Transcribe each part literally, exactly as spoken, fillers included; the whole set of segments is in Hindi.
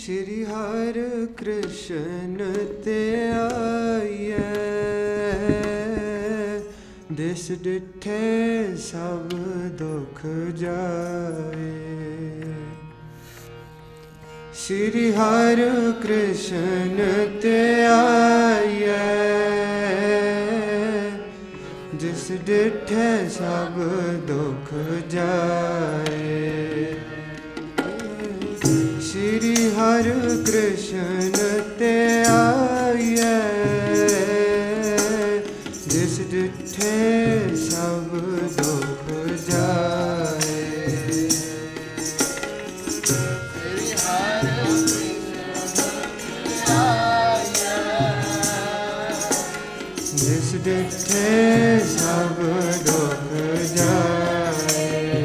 श्री हर कृष्ण ते आइए, दिस डिठे सब दुख जाए। श्री हर कृष्ण ते आइए, जिस डिठे सब दुख जाए। श्री हर कृष्ण ते आइए, जिस डिठे सब दुख जाए। श्री हर कृष्ण आइए, जिस डिठे सब दुख जाए।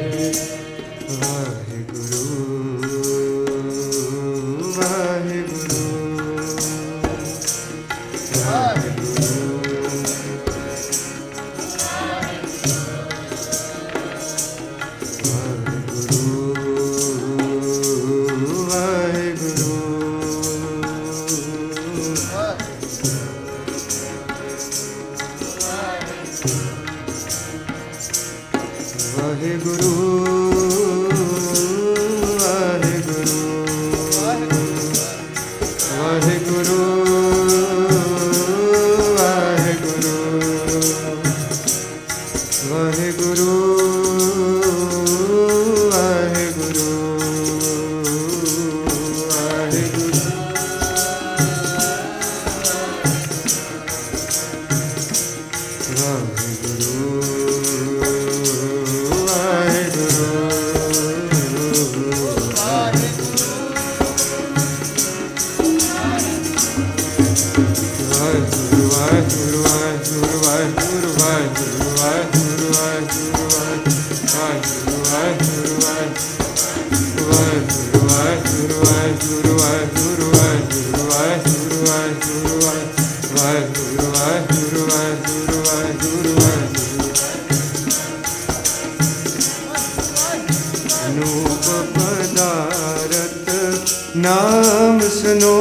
नाम सुनो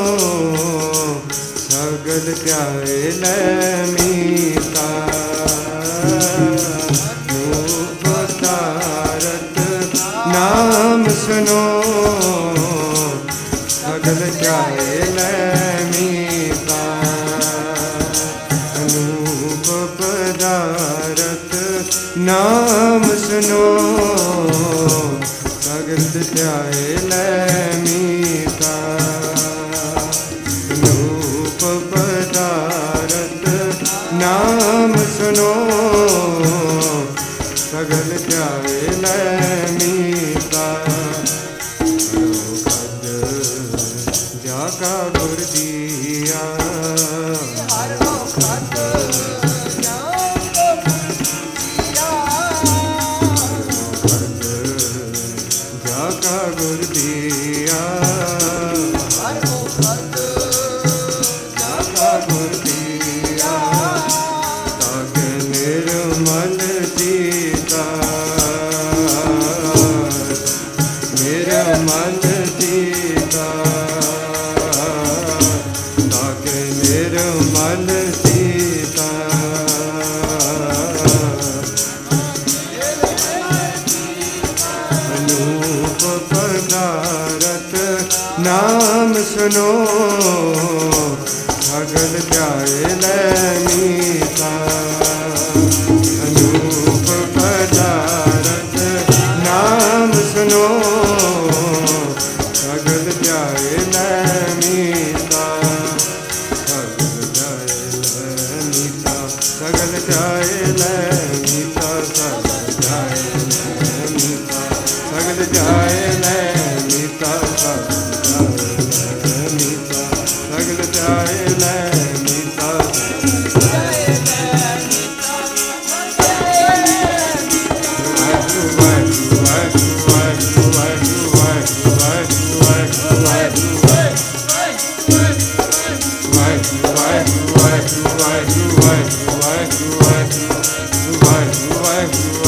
सगल प्यारे लै मीता। रूप तारत नाम सुनो सगल प्यारे लै मीता। अनूप पदारत नाम सुनो सगल प्यारे लै मीता। रूप पदारत नाम सुनो सगल प्यारे लै मीता। खद जाका गुर दिया, गुर दिया, जाका गुर दिया। ताके निर्मल सीता, निर्मल सीता। ताके निर्मल सीता। पदारत नाम सुनो सगल प्यारे लै मीता। अनूप पदारत नाम सुनो सगल प्यारे लै मीता। सगल प्यारे लै मीता, सगल प्यारे लै मीता। सगल प्यारे लै मीता, सगल प्यारे लै मीता। सगल प्यारे लै मीता। Vai, vai, vai, vai, vai, vai, vai, vai, vai, vai,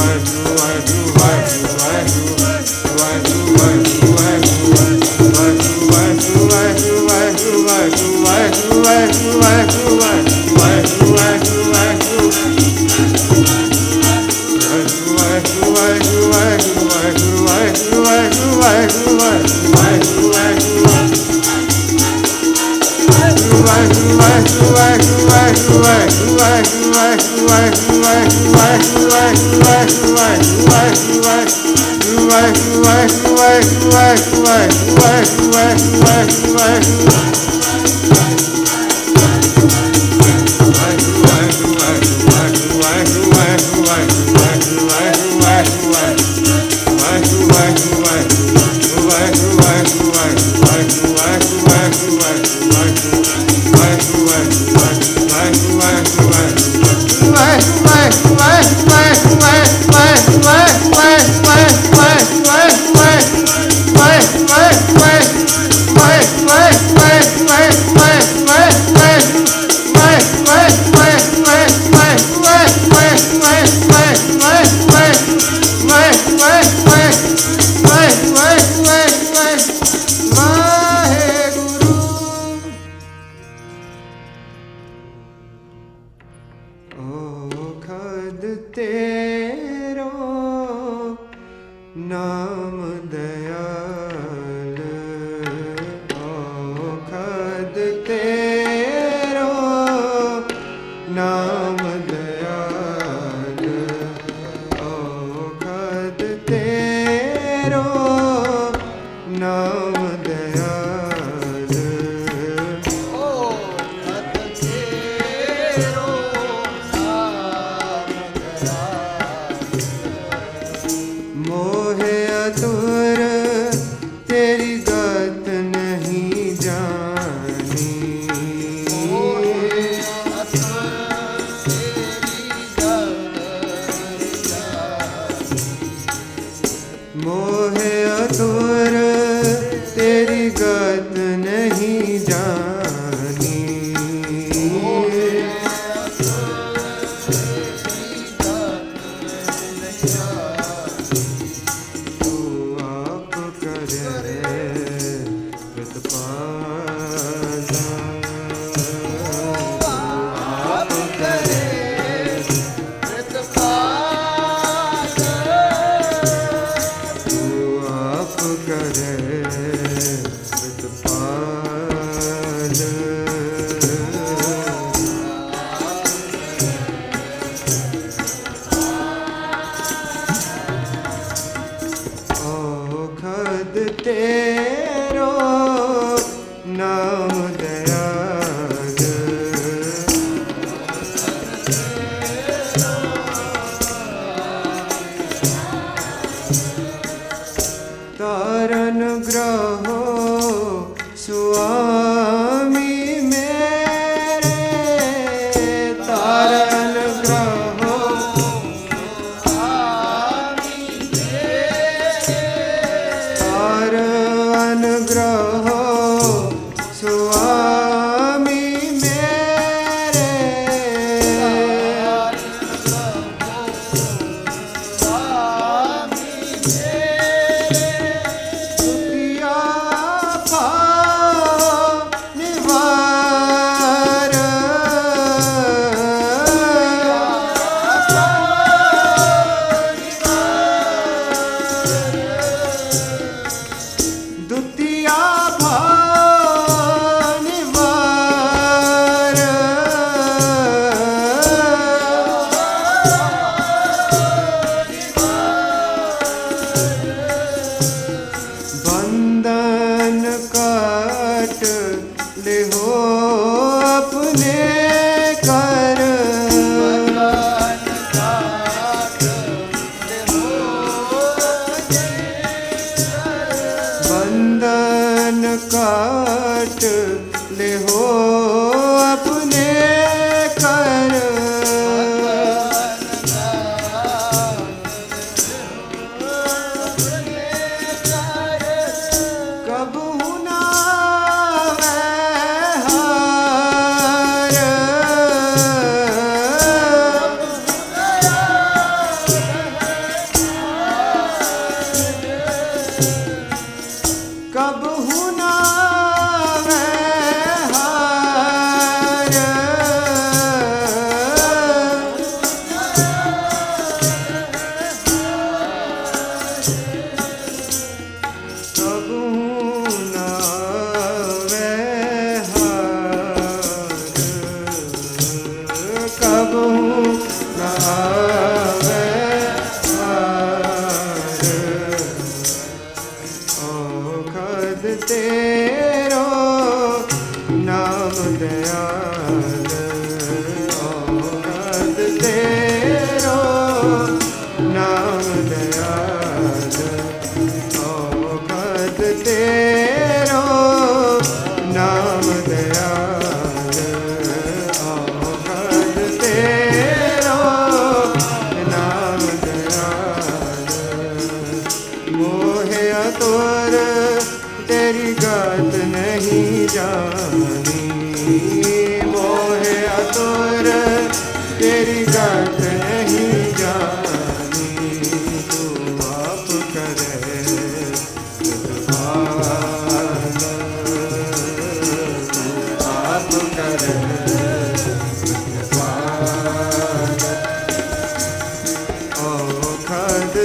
ਨਾਮ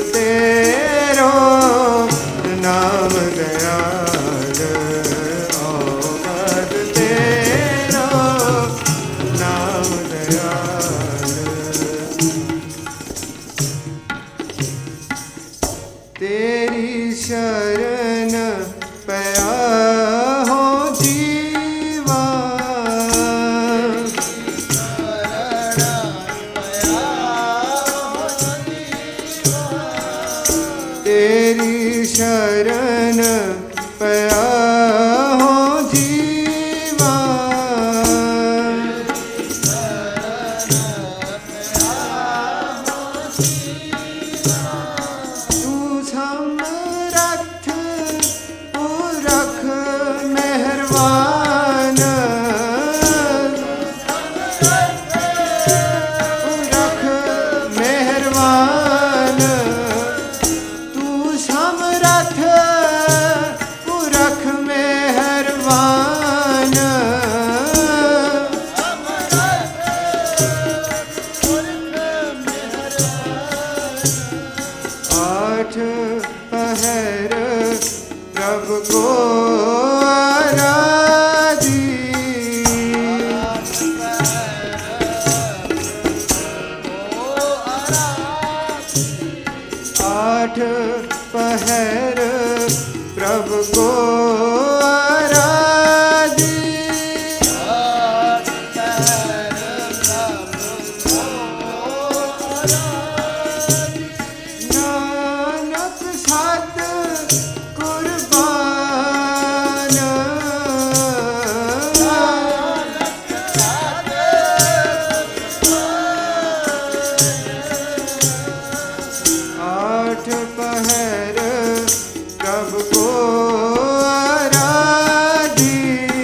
तेरो नाम दयाल, औगद तेरो नाम दयाल। तेरी शरण पया हो जीवा, तेरी शरण पया हो जीवा, तू समरथ पुरख मेहरबान, पुरख मेहरबान, तू समरथ पुरख मेहरबान। आठ पहर प्रभु को आराधी, आठ पहर प्रभु को आराधी, नानक सत कुर्बान, आठ पहर प्रभु को आराधी,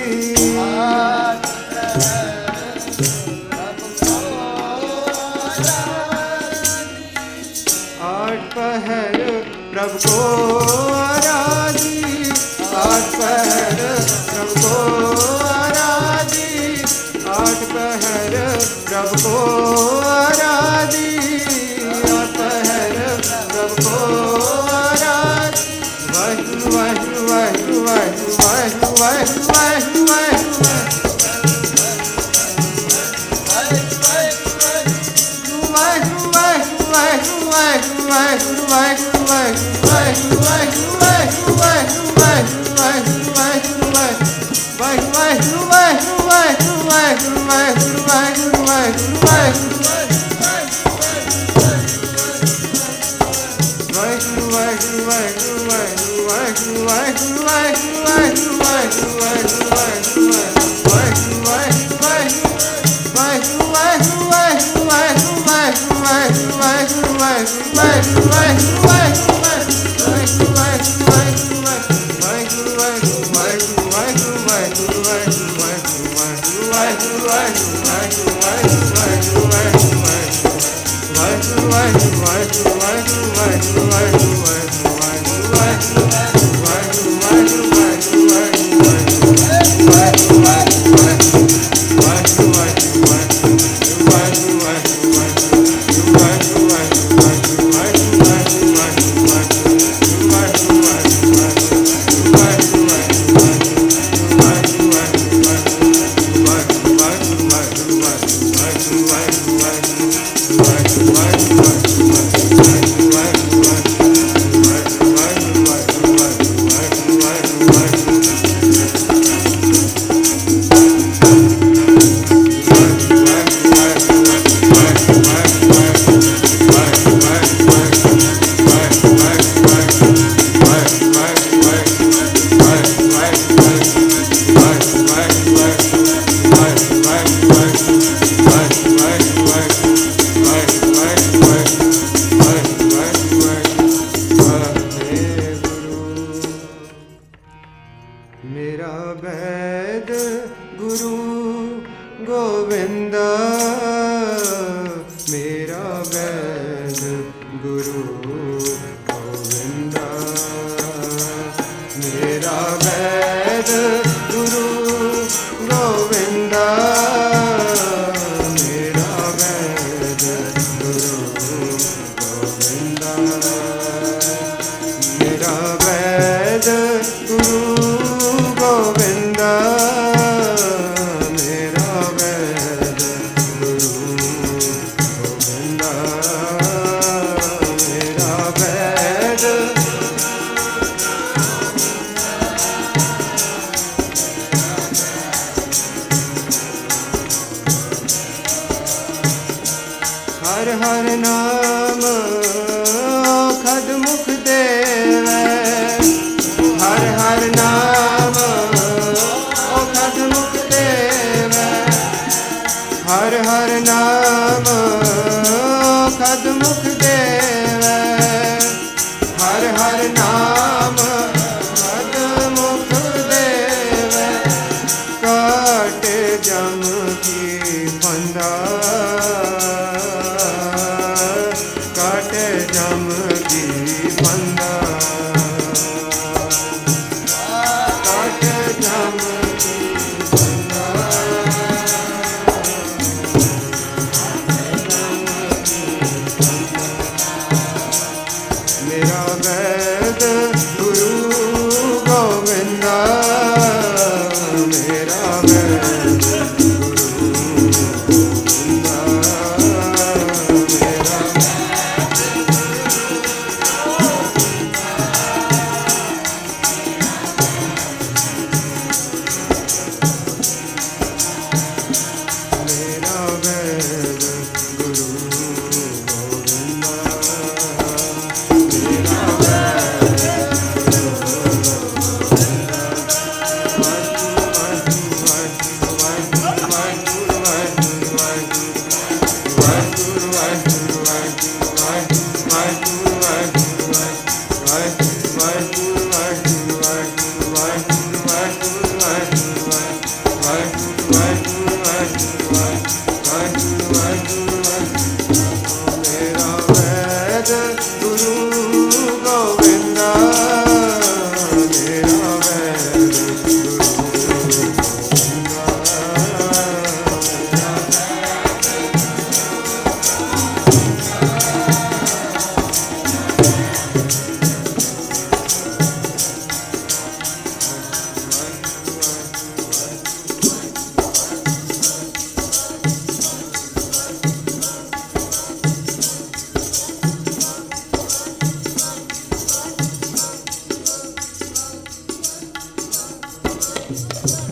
आठ पहर प्रभु को आराधी, आठ पहर प्रभु को आराधी, आठ पहर प्रभु को आराधी, आठ पहर प्रभु को आराधी। वाहिगुरु वाहिगुरु वाहिगुरु वाहिगुरु वाहिगुरु वाहिगुरु वाहिगुरु मेरा वैद गुरु गोविंदा, मेरा वैद गुरु गोविंदा, मेरा वैद गुरु गोविंदा, मेरा वैद गुरु गोविंदा। ਹਰ ਹਰ ਨਾਮ ਖਦ ਮੁਖ ਦੇਵੈ